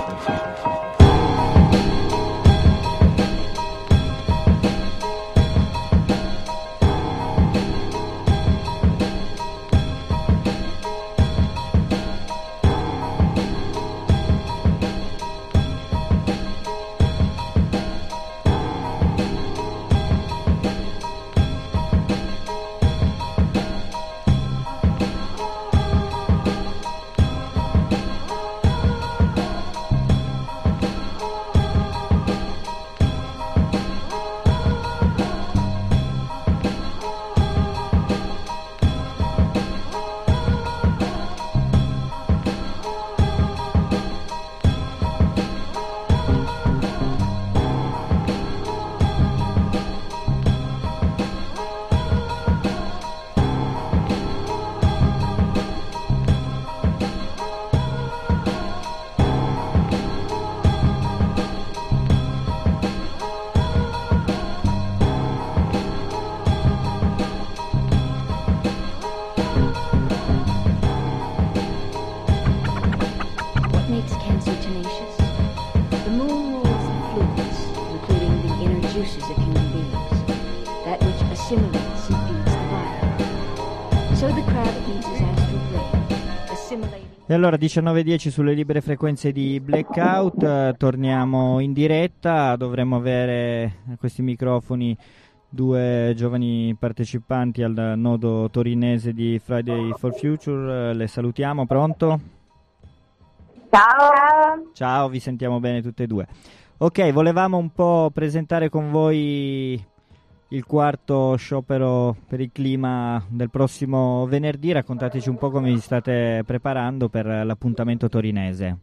E allora 19:10 sulle libere frequenze di Blackout, torniamo in diretta, dovremmo avere a questi microfoni due giovani partecipanti al nodo torinese di Friday for Future, le salutiamo, pronto? Ciao. Ciao, vi sentiamo bene tutte e due. Ok, volevamo un po' presentare con voi il quarto sciopero per il clima del prossimo venerdì. Raccontateci un po' come vi state preparando per l'appuntamento torinese.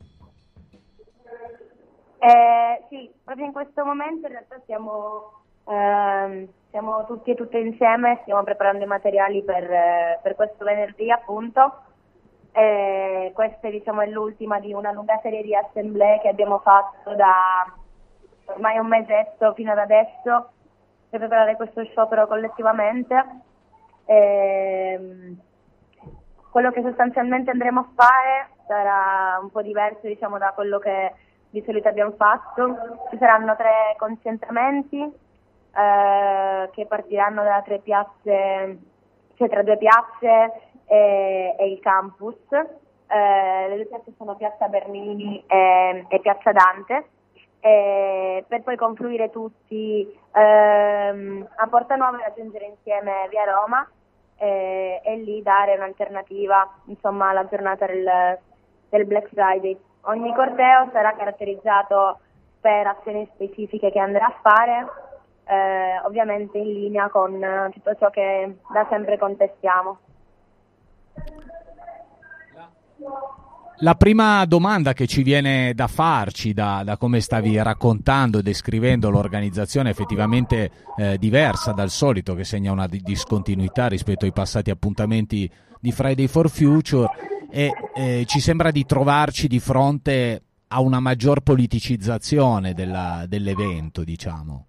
Sì, proprio in questo momento in realtà siamo tutti e tutte insieme, stiamo preparando i materiali per questo venerdì appunto. Questa diciamo è l'ultima di una lunga serie di assemblee che abbiamo fatto da ormai un mesetto fino ad adesso per preparare questo sciopero collettivamente. Quello che sostanzialmente andremo a fare sarà un po' diverso diciamo da quello che di solito abbiamo fatto. Ci saranno 3 concentramenti che partiranno da 3 piazze, cioè tra 2 piazze e il campus. Le 2 piazze sono Piazza Bernini e Piazza Dante, per poi confluire tutti a Porta Nuova e raggiungere insieme via Roma e lì dare un'alternativa insomma alla giornata del Black Friday. Ogni corteo sarà caratterizzato per azioni specifiche che andrà a fare, ovviamente in linea con tutto ciò che da sempre contestiamo. La prima domanda che ci viene da farci da come stavi raccontando e descrivendo l'organizzazione effettivamente diversa dal solito, che segna una discontinuità rispetto ai passati appuntamenti di Friday for Future, e ci sembra di trovarci di fronte a una maggior politicizzazione dell'evento, diciamo.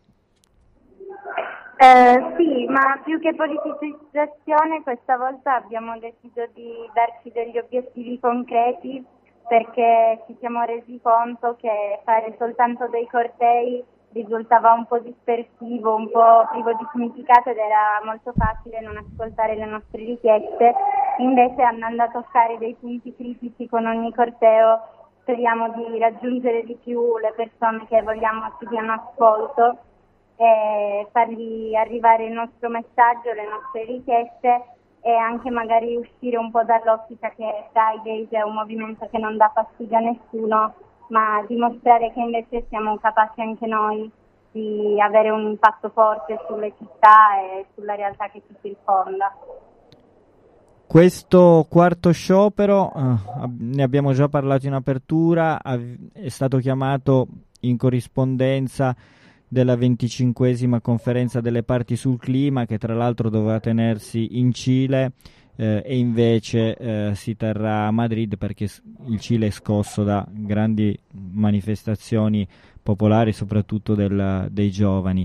Sì, ma più che politicizzazione questa volta abbiamo deciso di darci degli obiettivi concreti, perché ci siamo resi conto che fare soltanto dei cortei risultava un po' dispersivo, un po' privo di significato ed era molto facile non ascoltare le nostre richieste. Invece, andando a toccare dei punti critici con ogni corteo, speriamo di raggiungere di più le persone che vogliamo ci diano ascolto e fargli arrivare il nostro messaggio, le nostre richieste, e anche magari uscire un po' dall'ottica che Fridays è un movimento che non dà fastidio a nessuno, ma dimostrare che invece siamo capaci anche noi di avere un impatto forte sulle città e sulla realtà che ci circonda. Questo quarto sciopero, ne abbiamo già parlato in apertura, è stato chiamato in corrispondenza della 25esima conferenza delle parti sul clima, che tra l'altro doveva tenersi in Cile e invece si terrà a Madrid, perché il Cile è scosso da grandi manifestazioni popolari, soprattutto dei giovani.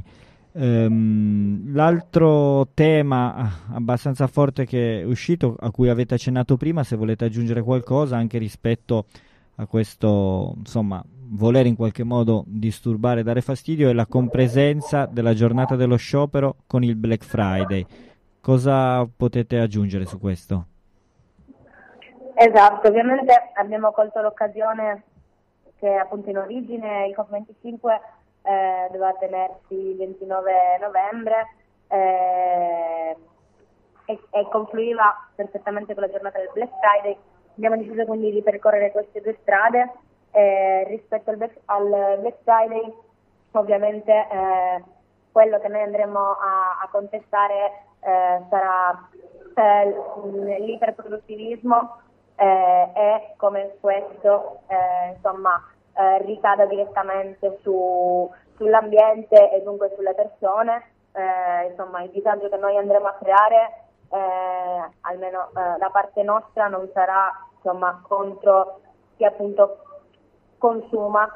L'altro tema abbastanza forte che è uscito, a cui avete accennato prima, se volete aggiungere qualcosa anche rispetto a questo, insomma, voler in qualche modo disturbare, dare fastidio, è la compresenza della giornata dello sciopero con il Black Friday. Cosa potete aggiungere su questo? Esatto, ovviamente abbiamo colto l'occasione che appunto in origine il COP25 doveva tenersi il 29 novembre e confluiva perfettamente con la giornata del Black Friday. Abbiamo deciso quindi di percorrere queste 2 strade. Rispetto al Black Friday, ovviamente quello che noi andremo a contestare sarà l'iperproduttivismo e come questo ricada direttamente sull'ambiente e dunque sulle persone. Il disagio che noi andremo a creare, almeno da parte nostra, non sarà contro chi appunto consuma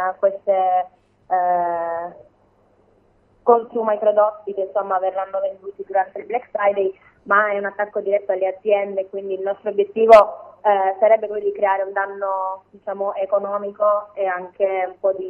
consuma i prodotti che verranno venduti durante il Black Friday, ma è un attacco diretto alle aziende. Quindi il nostro obiettivo sarebbe quello di creare un danno economico e anche un po'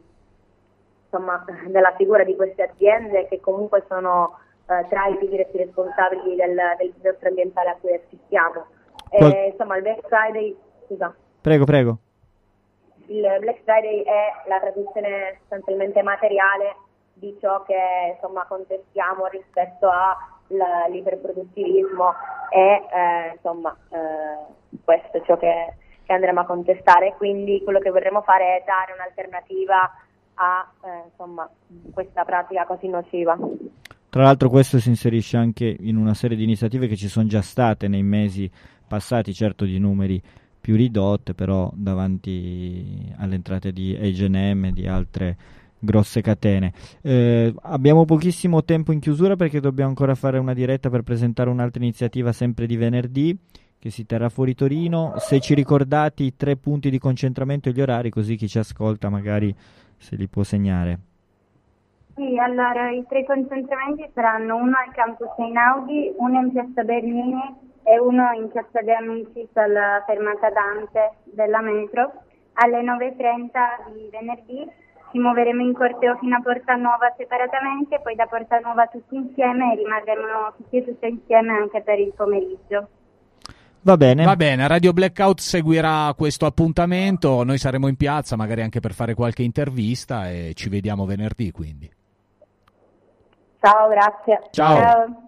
della figura di queste aziende, che comunque sono tra i più diretti responsabili del disastro ambientale a cui assistiamo. Il Black Friday, Prego. Il Black Friday è la traduzione sostanzialmente materiale di ciò che contestiamo rispetto all'iperproduttivismo e questo è ciò che che andremo a contestare, quindi quello che vorremmo fare è dare un'alternativa a questa pratica così nociva. Tra l'altro questo si inserisce anche in una serie di iniziative che ci sono già state nei mesi passati, certo di numeri più ridotte, però davanti alle entrate di H&M e di altre grosse catene. Abbiamo pochissimo tempo in chiusura perché dobbiamo ancora fare una diretta per presentare un'altra iniziativa sempre di venerdì che si terrà fuori Torino. Se ci ricordate i 3 punti di concentramento e gli orari, così chi ci ascolta magari se li può segnare. Sì, allora i 3 concentramenti saranno uno al campus Einaudi, uno in piazza Bernini e uno in piazza De Amicis alla fermata Dante della metro. Alle 9:30 di venerdì ci muoveremo in corteo fino a Porta Nuova separatamente, poi da Porta Nuova tutti insieme e rimarremo tutti insieme anche per il pomeriggio. Va bene, Radio Blackout seguirà questo appuntamento, noi saremo in piazza magari anche per fare qualche intervista e ci vediamo venerdì quindi. Ciao, grazie. Ciao.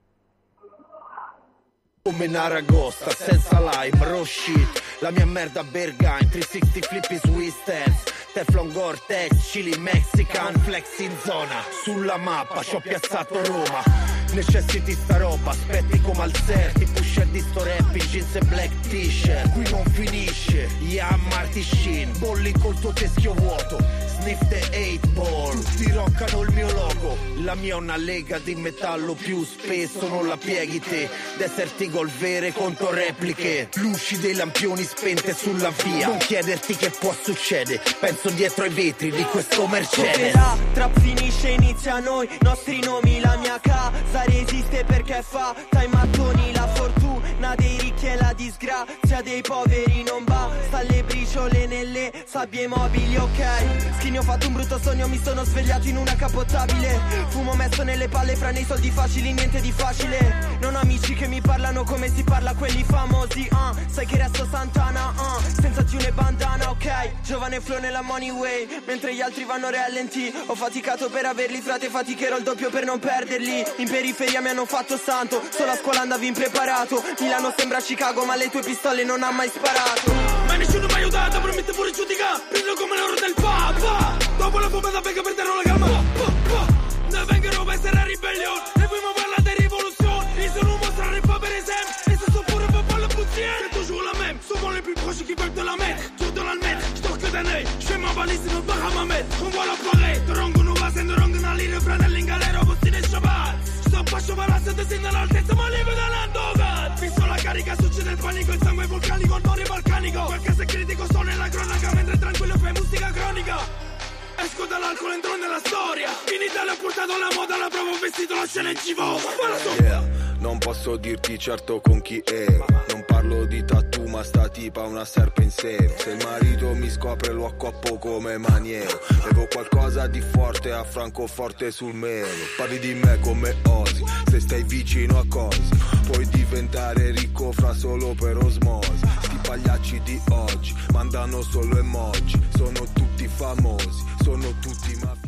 Come Naragosta, senza lime, raw shit. La mia merda Berghain, 360 flippi Swisters, Teflon Gore-Tex, chili Mexican, flex in zona. Sulla mappa c'ho piazzato Roma. Necessiti sta roba, aspetti come al Serti. Pusher di sto rap, jeans e black t-shirt. Qui non finisce, yeah, Marty Sheen. Bolli col tuo teschio vuoto, sniff the 8 ball. Tutti roccano il mio logo. La mia è una lega di metallo più spesso, non la pieghi te. Desert Eagle vere contro repliche. Luci dei lampioni spente sulla via. Non chiederti che può succedere, penso dietro ai vetri di questo Mercedes. La trap finisce, inizia a noi, nostri nomi, la mia casa resiste perché fa i mattoni, la fortuna dei ricchi e la disgrazia dei poveri non basta, le briciole nelle sabbie mobili, ok. Skinny, ho fatto un brutto sogno, mi sono svegliato in una capotabile. Fumo messo nelle palle fra nei soldi facili, niente di facile. Non ho amici che mi parlano come si parla quelli famosi, sai che resto Santana, senza tune e bandana, ok. Giovane flow nella money way, mentre gli altri vanno rallenti. Ho faticato per averli, frate, faticherò il doppio per non perderli. In periferia mi hanno fatto santo, solo a scuola andavi impreparato. Milano sembra Chicago ma le tue pistole non ha mai sparato. Ma nessuno mi ha aiutato, promette pure giudica. Prendo come l'oro del papa. Dopo la bomba da becca perderò la calma. Ne vengono per essere a ribellione. E poi mi parla di rivoluzione. Ils se nous montreront pas per esempio. Et ce sont pour ne pas le poussière. C'est toujours la même, souvent les plus proches qui veulent de la mettre. Tour de l'almette, je torque d'un œil. Je fais ma valise, non va à ma mettre. On voit la parade, de rongo non va, se ne rongo na lire. Fratelli in galera, postine e Shabbat. Sto faccio palazzo, ti sento all'altezza, ma lieve dall'andogat. Fisso la carica, succede il panico, il sangue vulcanico, il mare balcanico. Qualche critico sto nella cronaca, mentre tranquillo fai musica cronica. Esco dall'alcol, entro nella storia. In Italia ho portato la moda, la prova, ho vestito la scena in civo. Non posso dirti certo con chi ero. Non parlo di tattoo ma sta tipa una serpe in seno. Se il marito mi scopre lo accoppo come maniero. Bevo qualcosa di forte a Francoforte sul melo. Parli di me come Ozzy, se stai vicino a Cosi. Puoi diventare ricco fra solo per osmosi. Sti pagliacci di oggi mandano solo emoji. Sono tutti famosi, sono tutti mafiosi.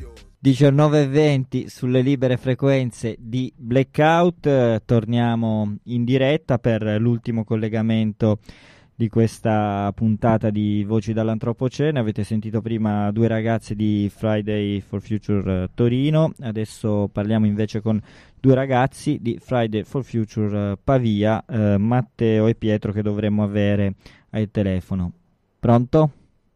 19:20 sulle libere frequenze di Blackout. Torniamo in diretta per l'ultimo collegamento di questa puntata di Voci dall'Antropocene. Avete sentito prima 2 ragazze di Friday for Future Torino, adesso parliamo invece con 2 ragazzi di Friday for Future Pavia, Matteo e Pietro, che dovremmo avere al telefono. Pronto?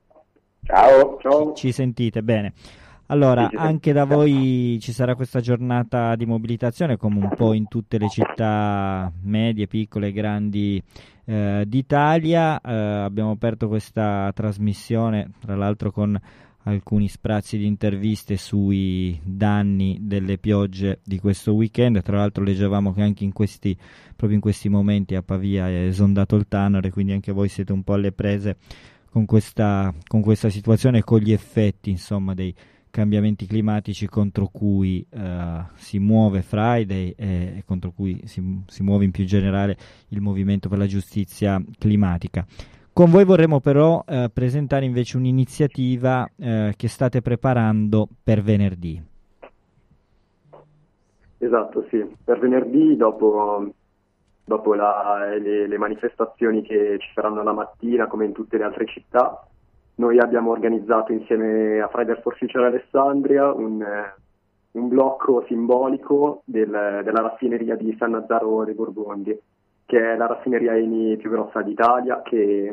Ciao. Ci sentite? Bene. Allora, anche da voi ci sarà questa giornata di mobilitazione, come un po' in tutte le città medie, piccole e grandi d'Italia. Abbiamo aperto questa trasmissione, tra l'altro con alcuni sprazzi di interviste sui danni delle piogge di questo weekend. Tra l'altro leggevamo che anche proprio in questi momenti a Pavia è esondato il Tanaro, e quindi anche voi siete un po' alle prese con questa situazione e con gli effetti, insomma, dei cambiamenti climatici contro cui si muove Friday e contro cui si muove in più generale il movimento per la giustizia climatica. Con voi vorremmo però presentare invece un'iniziativa che state preparando per venerdì. Esatto, sì. Per venerdì, dopo dopo le manifestazioni che ci saranno la mattina, come in tutte le altre città. Noi abbiamo organizzato insieme a Fridays for Future Alessandria un blocco simbolico della raffineria di Sannazzaro dei Borgondi, che è la raffineria Eni più grossa d'Italia, che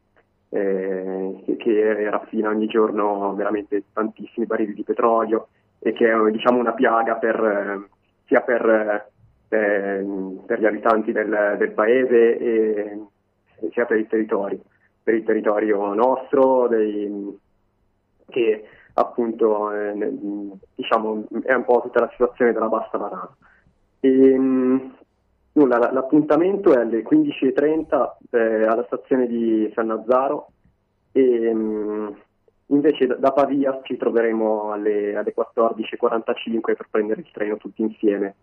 raffina ogni giorno veramente tantissimi barili di petrolio e che è, diciamo, una piaga sia per gli abitanti del paese e sia per il territorio nostro, che appunto diciamo è un po' tutta la situazione della Bassa Banana. L'appuntamento è alle 15:30 alla stazione di Sannazzaro e invece da Pavia ci troveremo alle 14:45 per prendere il treno tutti insieme.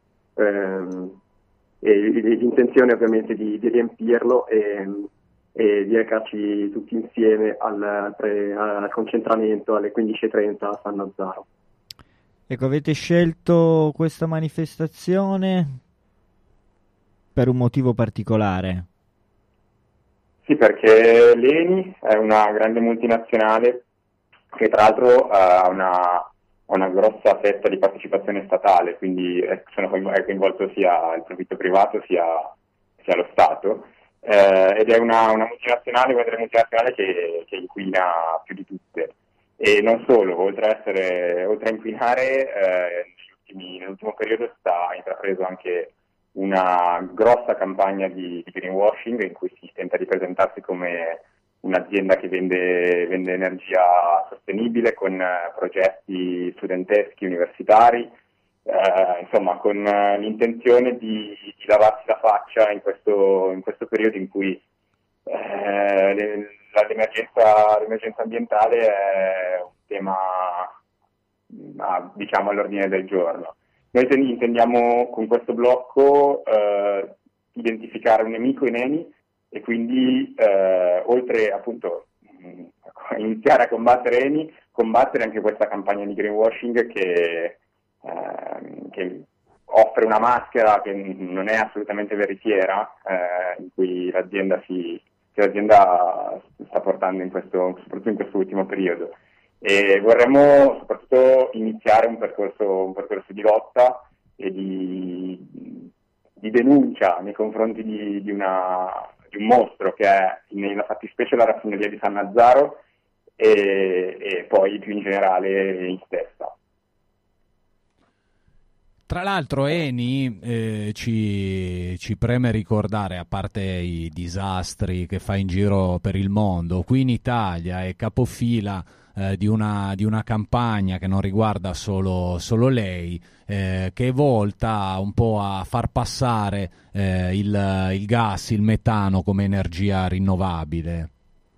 E l'intenzione ovviamente di riempirlo e di recarci tutti insieme al concentramento alle 15:30 a Sannazzaro. Ecco, avete scelto questa manifestazione per un motivo particolare? Sì, perché l'Eni è una grande multinazionale che tra l'altro ha una grossa fetta di partecipazione statale, quindi è coinvolto sia il profitto privato sia lo Stato, ed è una multinazionale, una delle multinazionali che inquina più di tutte. E non solo, oltre a inquinare, nell'ultimo periodo sta intrapreso anche una grossa campagna di greenwashing in cui si tenta di presentarsi come un'azienda che vende energia sostenibile con progetti studenteschi, universitari, insomma con l'intenzione di lavarsi la faccia in questo periodo in cui l'emergenza ambientale è un tema diciamo all'ordine del giorno. Noi intendiamo con questo blocco identificare un nemico in Eni e quindi oltre appunto a iniziare a combattere Eni, combattere anche questa campagna di greenwashing che offre una maschera che non è assolutamente veritiera, in cui l'azienda sta portando soprattutto in questo ultimo periodo. E vorremmo soprattutto iniziare un percorso di lotta e di denuncia nei confronti di un mostro che è nella fattispecie la raffineria di Sannazzaro e poi più in generale in stessa. Tra l'altro Eni ci preme ricordare, a parte i disastri che fa in giro per il mondo, qui in Italia è capofila di una campagna che non riguarda solo lei, che è volta un po' a far passare il gas, il metano come energia rinnovabile.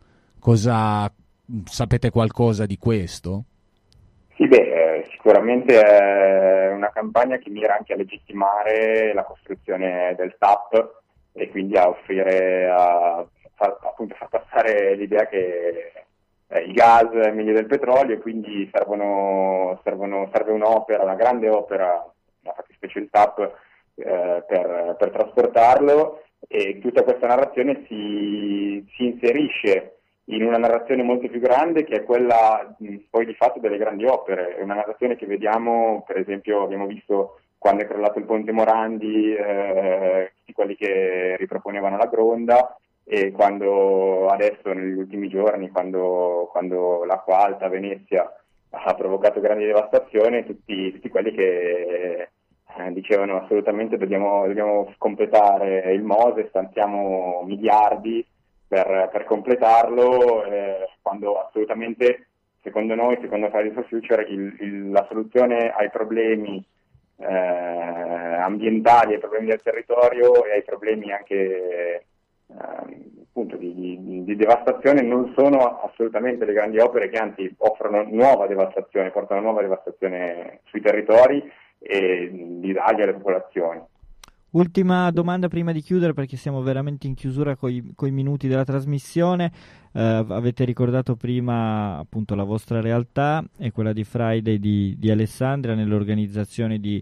Sapete qualcosa di questo? Sì, sicuramente è una campagna che mira anche a legittimare la costruzione del TAP e quindi a offrire, far passare l'idea che il gas è meglio del petrolio e quindi serve un'opera, una grande opera, una fattispecie il TAP, per trasportarlo, e tutta questa narrazione si inserisce in una narrazione molto più grande che è quella poi di fatto delle grandi opere. È una narrazione che vediamo, per esempio abbiamo visto quando è crollato il ponte Morandi, tutti quelli che riproponevano la Gronda, e quando adesso negli ultimi giorni quando l'acqua alta a Venezia ha provocato grandi devastazioni, tutti quelli che dicevano assolutamente dobbiamo completare il Mose, stanziamo miliardi per completarlo, quando assolutamente secondo noi, secondo Fridays for Future, la soluzione ai problemi ambientali, ai problemi del territorio e ai problemi anche appunto di devastazione non sono assolutamente le grandi opere, che anzi portano nuova devastazione sui territori e disagi alle popolazioni. Ultima domanda prima di chiudere, perché siamo veramente in chiusura coi minuti della trasmissione. Avete ricordato prima appunto la vostra realtà e quella di Friday di Alessandria nell'organizzazione di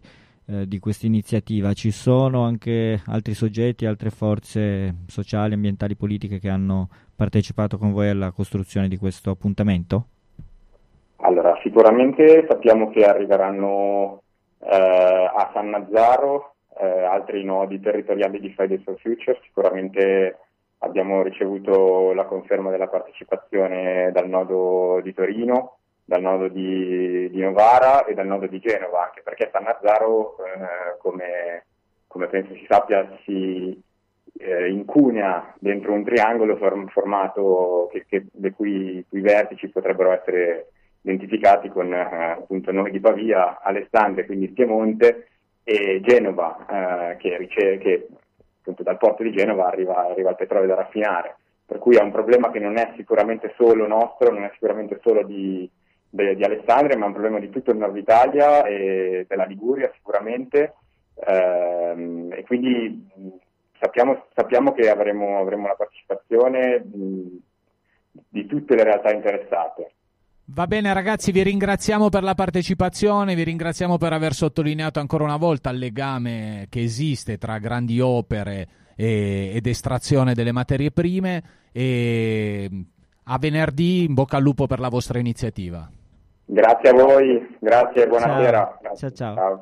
di questa iniziativa. Ci sono anche altri soggetti, altre forze sociali, ambientali, politiche che hanno partecipato con voi alla costruzione di questo appuntamento? Allora, sicuramente sappiamo che arriveranno a Sannazzaro altri nodi territoriali di Fridays for Future. Sicuramente abbiamo ricevuto la conferma della partecipazione dal nodo di Torino, dal nodo di Novara e dal nodo di Genova, anche perché Sannazzaro, come penso si sappia, si incunea dentro un triangolo formato le cui vertici potrebbero essere identificati con appunto noi di Pavia, Alessandria, quindi il Piemonte, e Genova, che appunto dal porto di Genova arriva il petrolio da raffinare, per cui è un problema che non è sicuramente solo nostro, non è sicuramente solo di Alessandria, ma è un problema di tutto il nord Italia e della Liguria sicuramente, e quindi sappiamo che avremo la partecipazione di tutte le realtà interessate. Va bene ragazzi, vi ringraziamo per la partecipazione, vi ringraziamo per aver sottolineato ancora una volta il legame che esiste tra grandi opere ed estrazione delle materie prime, e a venerdì, in bocca al lupo per la vostra iniziativa. Grazie a voi, grazie, buonasera. Ciao.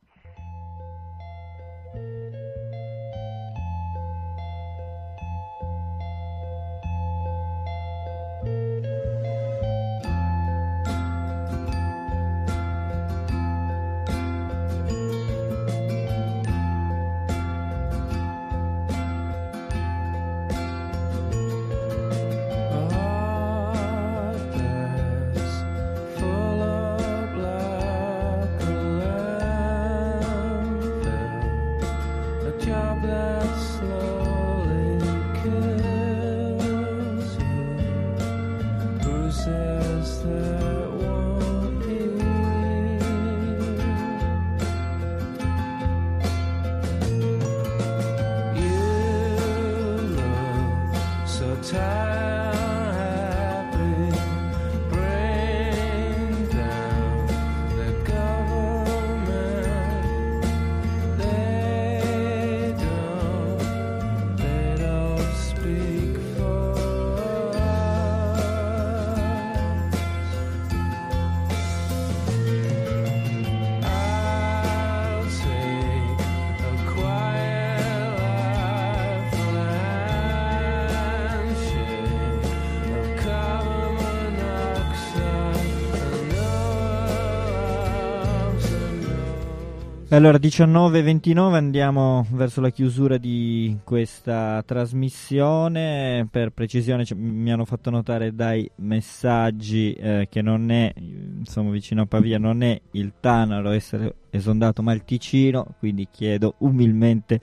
Allora 19:29, andiamo verso la chiusura di questa trasmissione. Per precisione mi hanno fatto notare dai messaggi che non è, insomma, vicino a Pavia non è il Tanaro essere esondato ma il Ticino, quindi chiedo umilmente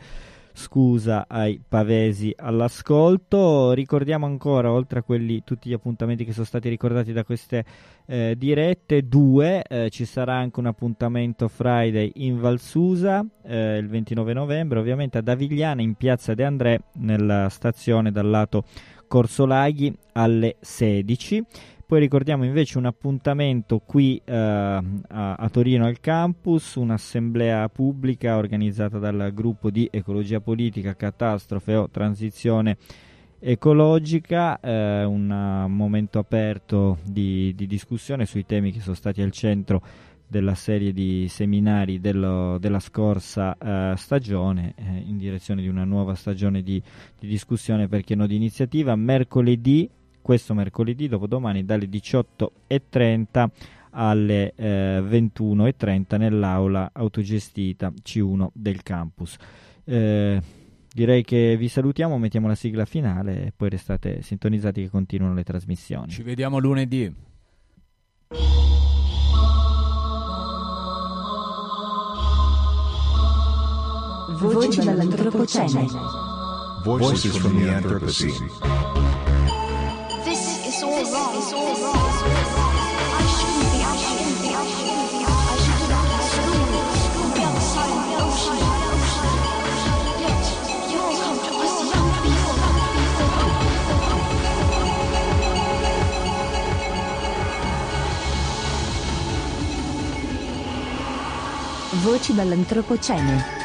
scusa ai pavesi all'ascolto. Ricordiamo ancora, oltre a quelli, tutti gli appuntamenti che sono stati ricordati da queste dirette, ci sarà anche un appuntamento Friday in Valsusa il 29 novembre, ovviamente a Davigliana in piazza De André, nella stazione dal lato Corso Laghi, alle 16. Poi ricordiamo invece un appuntamento qui a Torino al campus, un'assemblea pubblica organizzata dal gruppo di Ecologia Politica, Catastrofe o Transizione Ecologica, un momento aperto di discussione sui temi che sono stati al centro della serie di seminari della scorsa stagione, in direzione di una nuova stagione di discussione per Chieno di Iniziativa, questo mercoledì, dopodomani, dalle 18:30 alle 21:30 nell'aula autogestita C1 del campus. Direi che vi salutiamo, mettiamo la sigla finale e poi restate sintonizzati che continuano le trasmissioni. Ci vediamo lunedì. Voci dall'antropocene. Voices from the Anthropocene. It's all wrong. It's all wrong. I shouldn't be. I should be back at school on the other side of the ocean. Yet you all come to us young people. Voci dall'Antropocene.